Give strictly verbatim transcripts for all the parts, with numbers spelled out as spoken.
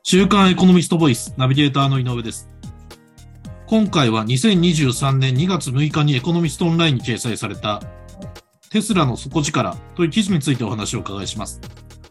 週刊エコノミストボイスナビゲーターの井上です。今回はにせんにじゅうさんねんにがつむいかにエコノミストオンラインに掲載されたテスラの底力という記事についてお話をお伺いします。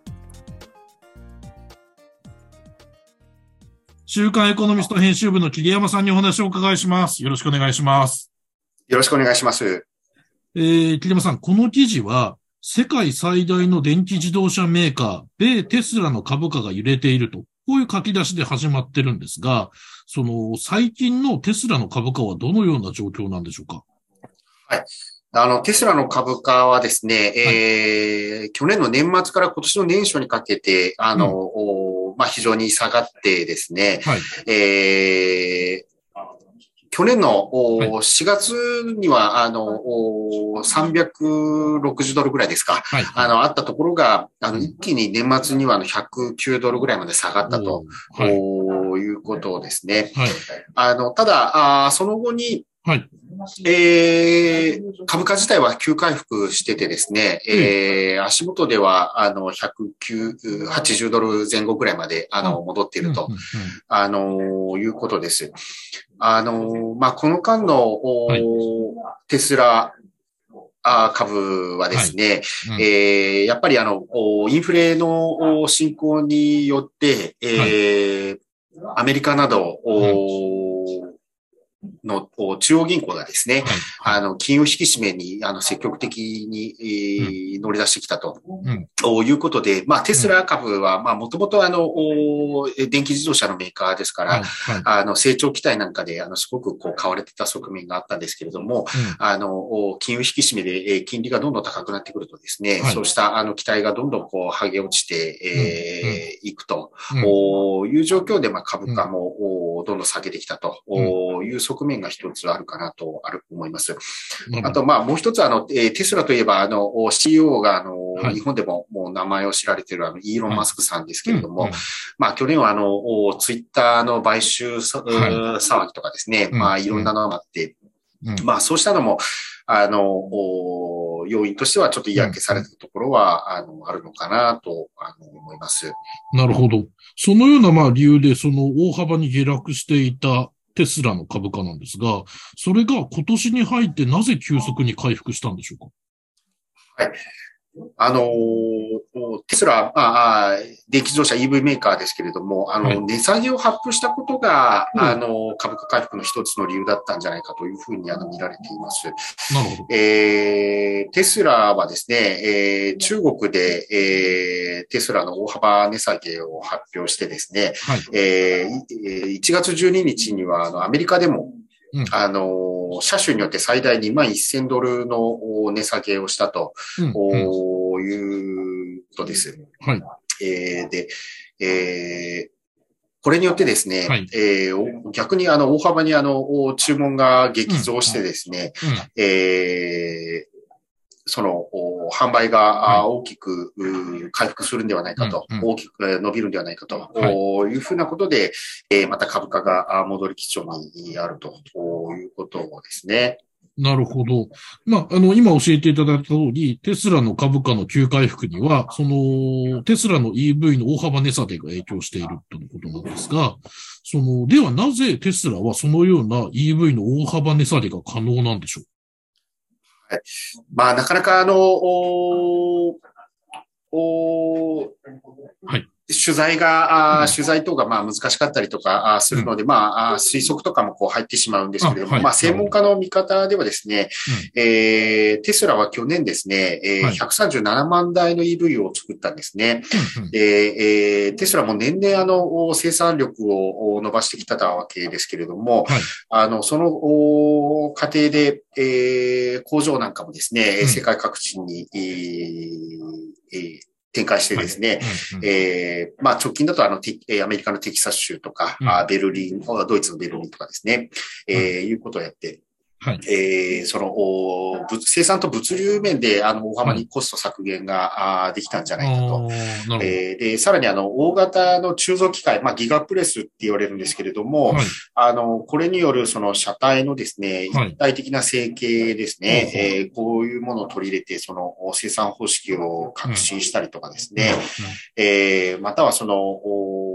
週刊エコノミスト編集部の桐山さんにお話をお伺いします。よろしくお願いします。 よろしくお願いします。 えー、桐山さん、この記事は世界最大の電気自動車メーカー米テスラの株価が揺れていると、こういう書き出しで始まってるんですが、その最近のテスラの株価はどのような状況なんでしょうか。 はい。あの、テスラの株価はですね、はい、えー、去年の年末から今年の年初にかけて、あの、うん、まあ、非常に下がってですね、はい、えー去年のしがつには、あの、さんびゃくろくじゅうドルぐらいですか。はい、あの、あったところが、あの、一気に年末にはあのひゃくきゅうドルぐらいまで下がったと、はい、いうことですね。はい、あの、ただ、あその後に、はい、えー、株価自体は急回復しててですね、うん、えー、足元では、あの、ひゃくはちじゅうドル前後ぐらいまで、あの、戻っていると、うんうんうん、あの、いうことです。あの、まあ、この間の、はい、テスラ株はですね、はい、うん、えー、やっぱりあの、インフレの進行によって、えーはい、アメリカなど、うんの中央銀行がですね、はいはい、あの、金融引き締めに、あの、積極的に、えーうん、乗り出してきたと、うん、いうことで、まあ、テスラ株は、まあ、もともとあの、電気自動車のメーカーですから、はいはい、あの、成長期待なんかで、あの、すごくこう、買われてた側面があったんですけれども、うん、あの、金融引き締めで、えー、金利がどんどん高くなってくるとですね、はい、そうした、あの、期待がどんどんこう、剥げ落ちて、えー、うん、いくと、うん、いう状況で、まあ、株価も、どんどん下げてきたという側面が一つあるかなとある思います。あと、まあ、もう一つ、あの、テスラといえば、あの、シーイーオー が、あの、はい、日本でももう名前を知られている、あの、イーロン・マスクさんですけれども、はいうんうん、まあ、去年は、あの、ツイッターの買収、はい、騒ぎとかですね、うん、まあ、いろんなのがあって、うん、まあ、そうしたのも、あの、要因としてはちょっと嫌気されたところは、あの、あるのかなと、あの、思います。 なるほど。そのような、まあ、理由で、その大幅に下落していたテスラの株価なんですが、それが今年に入ってなぜ急速に回復したんでしょうか。はい。あの、テスラ、あ電気自動車 イーブイ メーカーですけれども、あの、はい、値下げを発表したことが、うん、あの、株価回復の一つの理由だったんじゃないかというふうにあの見られています。なるほど。えー、テスラはですね、えー、中国で、えー、テスラの大幅値下げを発表してですね、はい、えー、いちがつじゅうににちにはあのアメリカでも、うん、あの、車種によって最大にまんせんドルの値下げをしたと、うん、いうことです。はい。えー、で、えー、これによってですね、はい、えー、逆にあの、大幅にあの、注文が激増してですね、うんうん、えーその、販売が大きく回復するんではないかと、はい、大きく伸びるんではないかと、はい、いうふうなことで、また株価が戻り基調にあるということですね。 なるほど。まあ、あの、今教えていただいた通り、テスラの株価の急回復には、その、テスラの イーブイ の大幅値下げが影響しているということなんですが、その、ではなぜテスラはそのような イーブイ の大幅値下げが可能なんでしょう？ はい、まあ、なかなかあの、おおはい。取材が、うん、取材等がまあ難しかったりとかするので、うん、まあ推測とかもこう入ってしまうんですけれども、はい、まあ専門家の見方ではですね、うん、えー、テスラは去年ですね、えーはい、ひゃくさんじゅうななまんだいの イーブイ を作ったんですね。うんうん、で、えー、テスラも年々あの生産力を伸ばしてきたわけですけれども、はい、あのその過程で、えー、工場なんかもですね、うん、世界各地に、えーえー展開してですね、はいうんうん、えー、まあ直近だとあの、アメリカのテキサス州とか、うん、ベルリン、ドイツのベルリンとかですね、えー、いうことをやって、はい、えー、その、生産と物流面で、あの、大幅にコスト削減が、はい、できたんじゃないかと。えー、で、さらにあの、大型の鋳造機械、まあ、ギガプレスって言われるんですけれども、はい、あの、これによるその車体のですね、一体的な成形ですね、はいえー、こういうものを取り入れて、その生産方式を革新したりとかですね、うんうん、えー、またはその、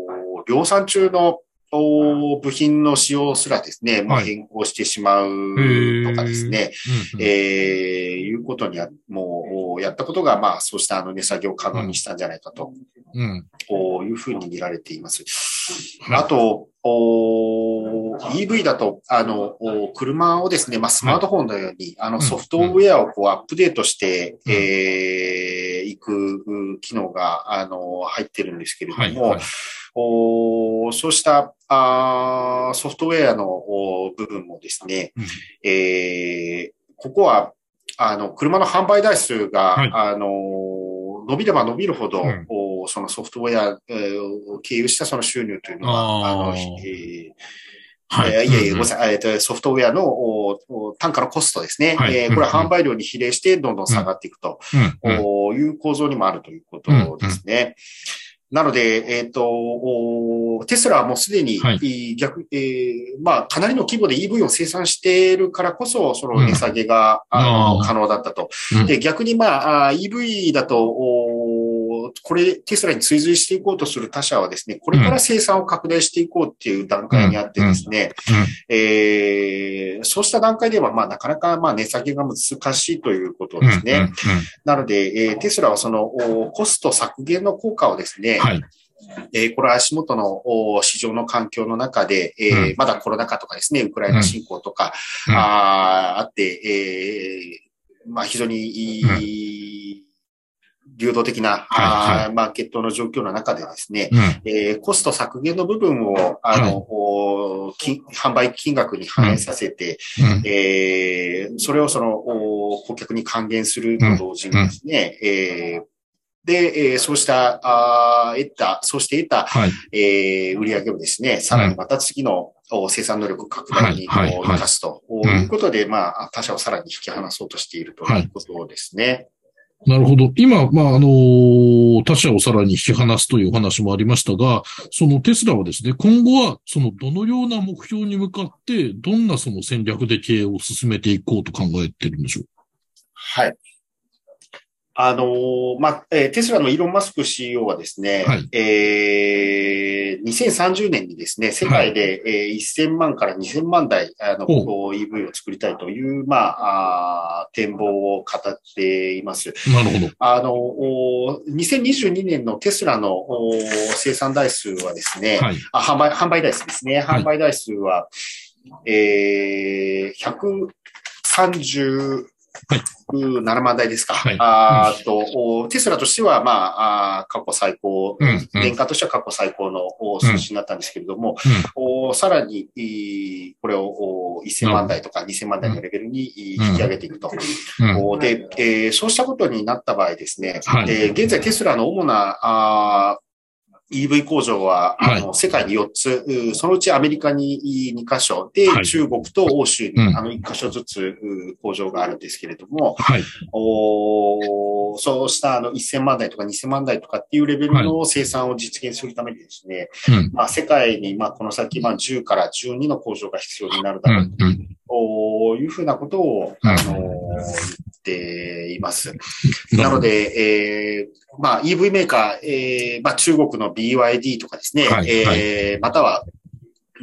量産中の部品の使用すらですね、もう変更してしまうとかですね、はい、えー、いうことには、もう、やったことが、まあ、そうしたあの値下げを可能にしたんじゃないかと、うん、いうふうに見られています。はい、あと、イーブイ だと、あの、車をですね、まあ、スマートフォンのように、はい、あの、ソフトウェアをこうアップデートして、うん、えー、いく機能が、あの、入ってるんですけれども、はいはい、おそうしたあソフトウェアの部分もですね、うん、えー、ここは、あの、車の販売台数が、はい、あの、伸びれば伸びるほど、うん、そのソフトウェアを経由したその収入というのは、あの、えーはい。えー、いやいや、ごめんなさい。えっと、ソフトウェアの単価のコストですね。はい、えー、これは販売量に比例してどんどん下がっていくと、うん、いう構造にもあるということですね。うんうん、なので、えっと、テスラはもうすでに、はい、逆、えー、まあ、かなりの規模で イーブイ を生産しているからこそ、その値下げが、うん、あの可能だったと。うん、で、逆にまあ、イーブイ だと、これ、テスラに追随していこうとする他社はですね、これから生産を拡大していこうっていう段階にあってですね、うんうん、えー、そうした段階では、まあ、なかなか、まあ、値下げが難しいということですね。うんうんうん、なので、えー、テスラはその、コスト削減の効果をですね、はい、えー、これは足元の市場の環境の中で、えーうん、まだコロナ禍とかですね、ウクライナ侵攻とか、うん、あ, あって、えー、まあ、非常にいい、うん流動的な、はいはい、マーケットの状況の中でですね、うんえー、コスト削減の部分を、あの、はい、販売金額に反映させて、うんえー、それをその、顧客に還元すると同時にですね、うんえーで、えー、そうした、あ得た、そうして得た、はいえー、売上をですね、さらにまた次の生産能力拡大に生かすということで、まあ、他社をさらに引き離そうとしているということですね。はいなるほど。今、まあ、あのー、他社をさらに引き離すというお話もありましたが、そのテスラはですね、今後は、その、どのような目標に向かって、どんなその戦略で経営を進めていこうと考えてるんでしょう？ はい。あのー、まあ、えー、テスラのイーロン・マスク シーイーオー はですね、はい、えー、にせんさんじゅうねんにですね、世界で、はいえー、せんまんからにせんまんだい、あの、イーブイ を作りたいという、まあ、あ展望を語っています。 なるほど。 あの、にせんにじゅうにねんのテスラの生産台数はですね、はい、あ販売、販売台数ですね、販売台数は、はい、えー、ひゃくさんじゅう、はいななまんだいですか。はい、あと、テスラとしては、まあ、過去最高、うんうん、年間としては過去最高の数字になったんですけれども、うん、さらに、これをせんまんだいとかにせんまんだいのレベルに引き上げていくと。うん、で、えー、そうしたことになった場合ですね、はい、えー、現在テスラの主な、あ イーブイ 工場は、はい、あの世界によっつ、そのうちアメリカににかしょで、はい、中国と欧州に、うん、あのいっかしょずつ工場があるんですけれども、はい、おそうしたあのせんまんだいとかにせんまんだいとかっていうレベルの生産を実現するためにですね、はいまあ、世界にまあこの先まあじゅうからじゅうにの工場が必要になるだろうと、うんうん、いうふうなことを、あのー、言っています。なので、えー、まあ イーブイ メーカー、えー、まあ中国の ビーワイディー とかですね、はいえーはい、または、うん、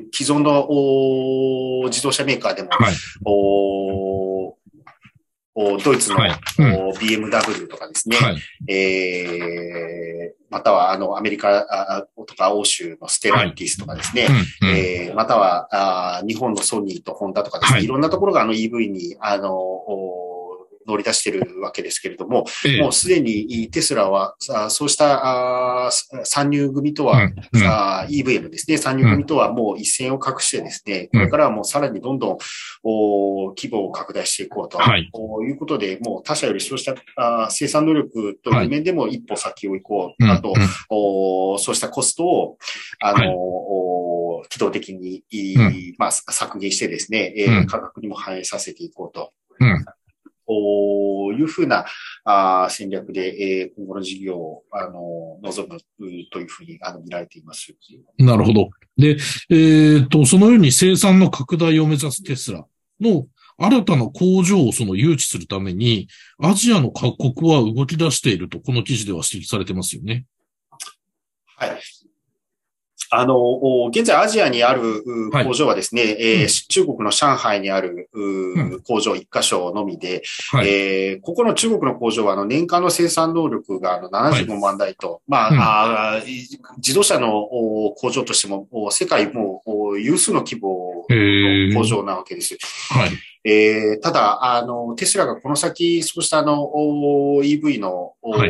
既存の自動車メーカーでも、はい、おドイツの、はいうん、ビーエムダブリュー とかですね、はい、えー、またはあのアメリカとか欧州のステランティスとかですね、はいうんうんえー、またはあ日本のソニーとホンダとかですね、はい、いろんなところがあの イーブイ にあの乗り出しているわけですけれども、ええ、もうすでにテスラはそうした参入組とは、うんうん、イーブイ のですね、参入組とはもう一線を画してですね、うん、これからはもうさらにどんどん規模を拡大していこうと、はい、いうことで、もう他社よりそうした生産能力という面でも一歩先を行こう、はい、あと、うんうん、そうしたコストを、あの、はい、機動的に、うんまあ、削減してですね、うん、価格にも反映させていこうと。うんこういうふうなあ戦略で、えー、今後の事業をあの望むというふうにあの見られています。 なるほど。で、えー、と、そのように生産の拡大を目指すテスラの新たな工場をその誘致するために、アジアの各国は動き出していると、この記事では指摘されてますよね。 はい。 あの、現在アジアにある工場はですね、はい、えーうん、中国の上海にある工場一箇所のみで、はい、えー、ここの中国の工場はあの年間の生産能力があのななじゅうごまんだいと、はい、まあ、うん、あ、自動車の工場としても世界も有数の規模の工場なわけです。はい。えー、ただ、あの、テスラがこの先、そうしたあの、イーブイ の、はい、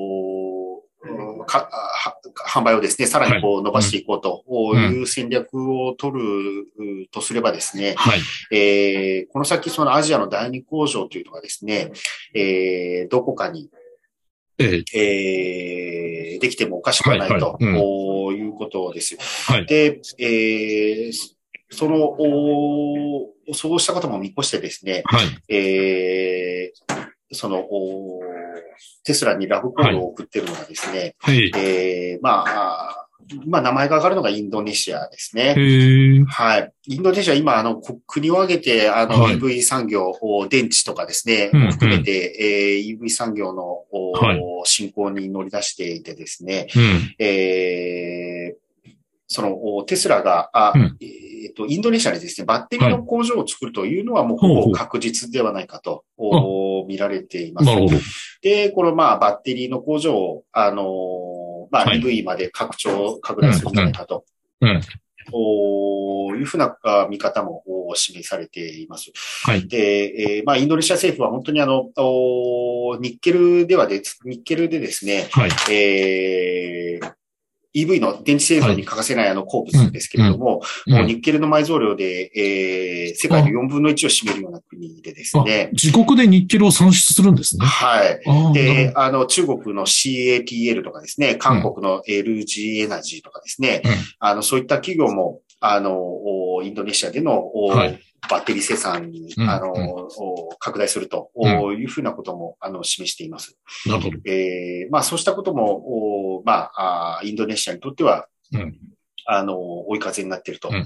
か販売をですね、さらにこう伸ばしていこうという戦略を取るとすればですね、はい、えー、この先そのアジアの第二工場というのがですね、えー、どこかに、えええー、できてもおかしくはないと、はいはい、うん、いうことです。はい、で、えー、その、そうしたことも見越してですね、はい、えー、その、テスラにラブコールを送っているのがですね、はい、えー、まあ、まあ、名前が上がるのがインドネシアですね。はい。インドネシア、今、あの、国を挙げて、あの、はい、イーブイ 産業、電池とかですね、うんうん、含めて、えー、イーブイ 産業の、はい、進行に乗り出していてですね、うん、えー、その、テスラが、あ、うん、えっと、インドネシアにですね、バッテリーの工場を作るというのはもうほぼ確実ではないかと、見られています。なるほど。で、このまあ、バッテリーの工場を、あの、まあ、イーブイ まで拡張、拡大するんじゃないかと。うん。うん、いうふうな見方も示されています。はい。で、えー、まあ、インドネシア政府は本当にあの、ニッケルではで、ニッケルでですね、はい。えーイーブイ の電池製造に欠かせないあの鉱物ですけれども、はいうんうん、ニッケルの埋蔵量で、えー、世界のよんぶんのいちを占めるような国でですね。 自国でニッケルを産出するんですね。 はい。で、あの、中国の シーエーティーエル とかですね、韓国の エルジー エナジーとかですね、うん、あの、そういった企業も、あの、インドネシアでの、はい、バッテリー生産に、うん、あの、うん、拡大するというふうなことも、あの、示しています。なるほど。えー、まあ、そうしたことも、まあ、インドネシアにとっては、うん、あの、追い風になっていると、うん、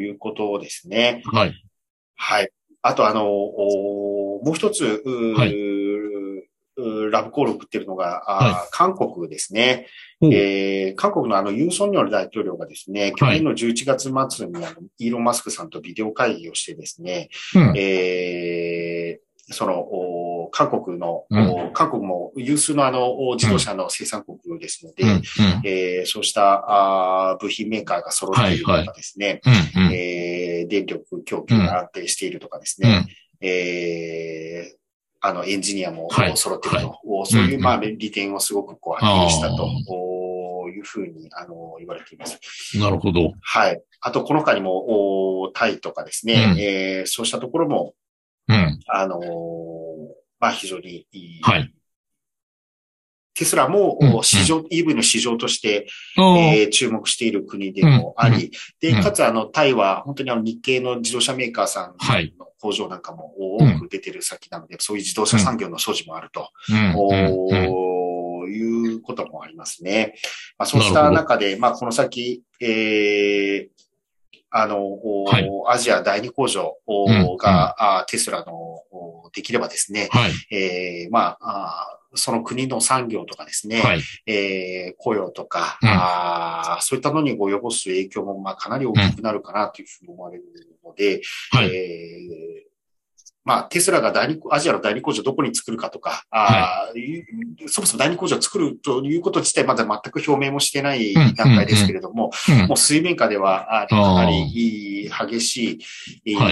いうことですね。はい。はい。あと、あの、もう一つ、はい、ラブコールを送っているのが、はい、韓国ですね。えー、韓国のあの、ユン・ソンニョル大統領がですね、去年のじゅういちがつ末にあの、イーロン・マスクさんとビデオ会議をしてですね、うん、えー、その、韓国の、うん、韓国も有数のあの、自動車の生産国ですので、うんうん、えー、そうしたあ部品メーカーが揃っているとかですね、はいはい、えー、電力供給が安定しているとかですね、うん、えーあの、エンジニアも揃っていると、はいはい、そういう、まあ、利点をすごくこう、発揮したというふうに、あの、言われています。 なるほど。 はい。あと、この他にも、タイとかですね、うん、えー、そうしたところも、うん、あの、まあ、非常にいい。はい。テスラも市場、うん、イーブイ の市場として、えー、注目している国でもあり、うん、で、かつあの、タイは本当にあの日系の自動車メーカーさんの工場なんかも多く出てる先なので、うん、そういう自動車産業の素地もあると、うん、いうこともありますね。まあ、そうした中で、まあ、この先、えー、あの、はい、アジア第二工場が、うん、テスラのできればですね、はい、えー、まあ、その国の産業とかですね、はい、えー、雇用とか、うん、あそういったのに及ぼす影響もまあかなり大きくなるかなというふうに思われるので、うんはいえーまあ、テスラが第二、アジアの第二工場どこに作るかとか、あはい、そもそも第二工場を作るということ自体まだ全く表明もしてない段階ですけれども、うんうんうん、もう水面下ではかなり激しい、はい、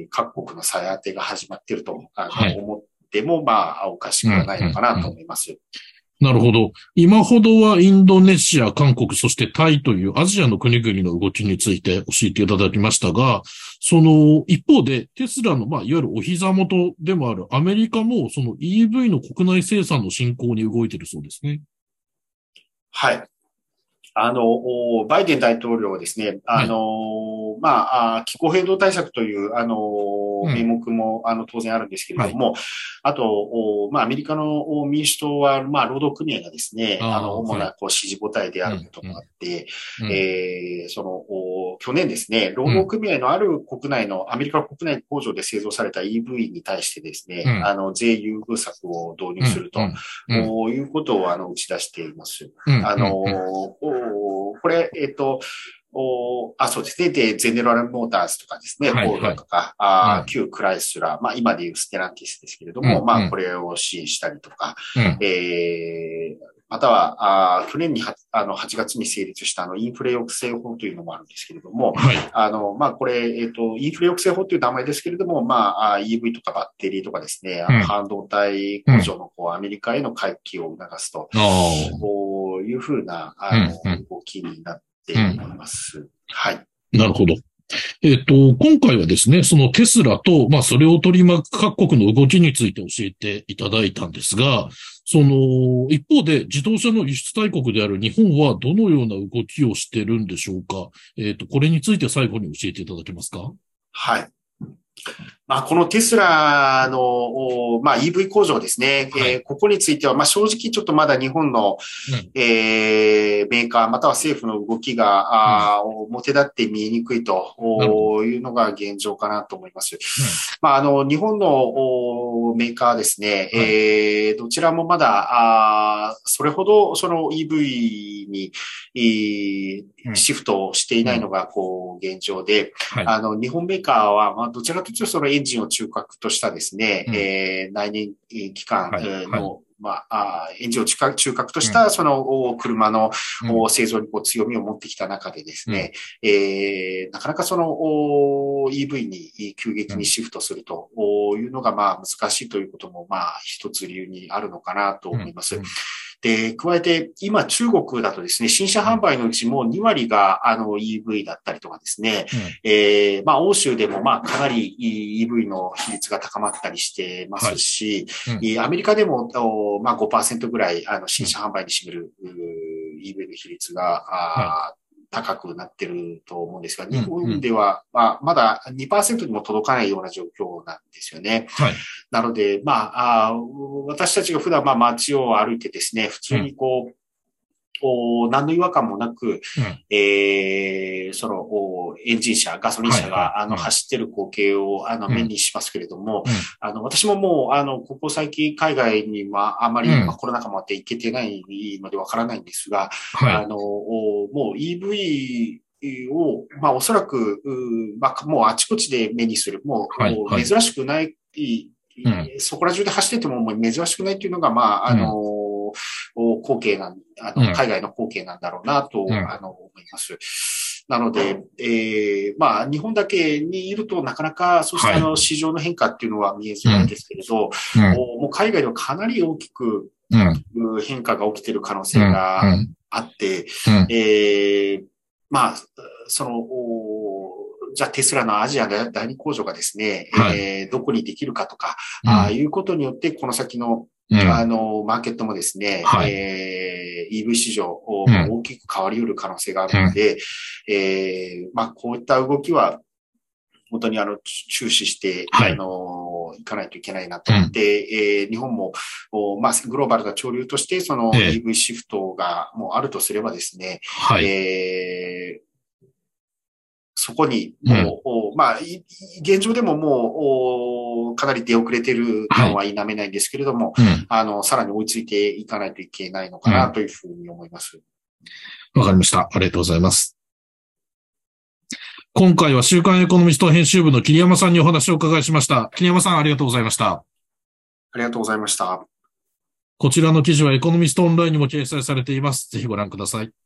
各国の再当てが始まっているとあの、はい、思っても、まあ、おかしくはないのかなと思います。うんうんうん、なるほど。今ほどはインドネシア、韓国、そしてタイというアジアの国々の動きについて教えていただきましたが、その一方でテスラの、まあ、いわゆるお膝元でもあるアメリカもその イーブイ の国内生産の進行に動いているそうですね。 はい。あの、バイデン大統領はですね、あの、はい、まあ、気候変動対策という、あの、名目も、あの、当然あるんですけれども、はい、あと、まあ、アメリカの民主党は、まあ、労働組合がですね、あ, あの、主な、こう、支持母体であることもあって、うんうん、えー、その、去年ですね、労働組合のある国内の、アメリカ国内工場で製造された イーブイ に対してですね、うん、あの、税優遇策を導入すると、うんうん、いうことを、あの、打ち出しています。うん、あの、 これ、えっと、おあ、そうですね。で、ゼネラルモーターズとかですね、フォードとか、あ、はい、旧クライスラー、まあ今でいうステランティスですけれども、うん、まあこれを支援したりとか、うん、えー、または、あ去年にはあのはちがつに成立したあのインフレ抑制法というのもあるんですけれども、はい、あの、まあこれ、えっと、インフレ抑制法という名前ですけれども、まあ イーブイ とかバッテリーとかですね、あの半導体工場のこうアメリカへの回帰を促すと、こういうふうな、あの、動きになっています。うん、はい。 なるほど。えっと、今回はですね、そのテスラと、まあ、それを取り巻く各国の動きについて教えていただいたんですが、その、一方で自動車の輸出大国である日本はどのような動きをしてるんでしょうか。えっと、これについて最後に教えていただけますか。 はい。まあ、このテスラの、まあ、イーブイ 工場ですね。はい、えー、ここについては、まあ、正直ちょっとまだ日本の、うん、えー、メーカーまたは政府の動きが、うん、あ表立って見えにくいというのが現状かなと思います。うん、まあ、あの、日本のメーカーですね、はい、えー、どちらもまだ、あそれほどその イーブイ に、えー、シフトしていないのが、こう、現状で、はい、あの、日本メーカーは、まあ、どちらかというとそのエンジンを中核としたですね、うん、えー、内燃機関の、はいはい、まあ、あエンジンを中核、中核としたその車の、うん、製造にこう強みを持ってきた中でですね、うん、えー、なかなかその イーブイ に急激にシフトするというのがまあ難しいということもまあ一つ理由にあるのかなと思います。うんうん、で、加えて、今中国だとですね、新車販売のうちもにわりがあの イーブイ だったりとかですね、うん、えー、まあ欧州でもまあかなり イーブイ の比率が高まったりしてますし、はいうん、アメリカでもまあ ごパーセント ぐらいあの新車販売に占める イーブイ の比率が、はい高くなってると思うんですが、日本では、まあ、まだ にパーセント にも届かないような状況なんですよね。はい、なので、まあ、あ私たちが普段まあ街を歩いてですね、普通にこう、うん何の違和感もなく、うん、えー、その、エンジン車、ガソリン車が、はいはい、あの、走ってる光景を、あの、目にしますけれども、うん、あの、私ももう、あの、ここ最近海外にはあまり、うんまあ、コロナ禍もあって行けてないのでわからないんですが、はい、あの、もう イーブイ、を、まあ、おそらく、まあ、もうあちこちで目にする、もう、はいはい、珍しくない、うん、そこら中で走っててももう珍しくないっていうのが、まあ、あの、うん光景なん、あの、海外の光景なんだろうなと、うん、あの、思います。なので、えー、まあ、日本だけにいるとなかなか、そうしたあの、市場の変化っていうのは見えづらいんですけれど、うんうん、もう海外ではかなり大きく、うん、変化が起きている可能性があって、うんうん、えー、まあ、その、じゃあテスラのアジア第二工場がですね、はいえー、どこにできるかとか、うん、ああいうことによってこの先のうん、あの、マーケットもですね、はい、えー、イーブイ 市場、うん、大きく変わり得る可能性があるので、うん、えー、まあ、こういった動きは、本当にあの、注視して、はい、あの、いかないといけないなと思って、うん、えー、日本も、まあ、グローバルな潮流として、その イーブイ シフトがもうあるとすればですね、はい、えーそこにもう、うん、まあ、現状でももう、かなり出遅れてる感は否めないんですけれども、はいうん、あの、さらに追いついていかないといけないのかなというふうに思います。 わ、うん、かりました。ありがとうございます。今回は週刊エコノミスト編集部の桐山さんにお話をお伺いしました。桐山さん、ありがとうございました。 ありがとうございました。 こちらの記事はエコノミストオンラインにも掲載されています。ぜひご覧ください。